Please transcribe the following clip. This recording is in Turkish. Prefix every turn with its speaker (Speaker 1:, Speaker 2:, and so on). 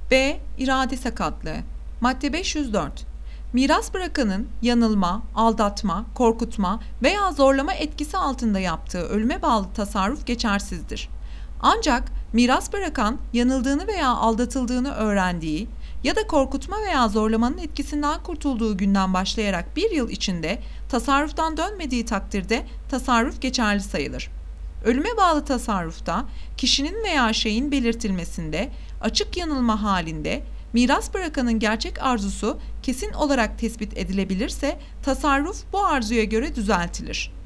Speaker 1: B. İrade sakatlığı. Madde 504. Miras bırakanın yanılma, aldatma, korkutma veya zorlama etkisi altında yaptığı ölüme bağlı tasarruf geçersizdir. Ancak miras bırakan yanıldığını veya aldatıldığını öğrendiği ya da korkutma veya zorlamanın etkisinden kurtulduğu günden başlayarak bir yıl içinde tasarruftan dönmediği takdirde tasarruf geçerli sayılır. Ölüme bağlı tasarrufta kişinin veya şeyin belirtilmesinde açık yanılma halinde miras bırakanın gerçek arzusu kesin olarak tespit edilebilirse tasarruf bu arzuya göre düzeltilir.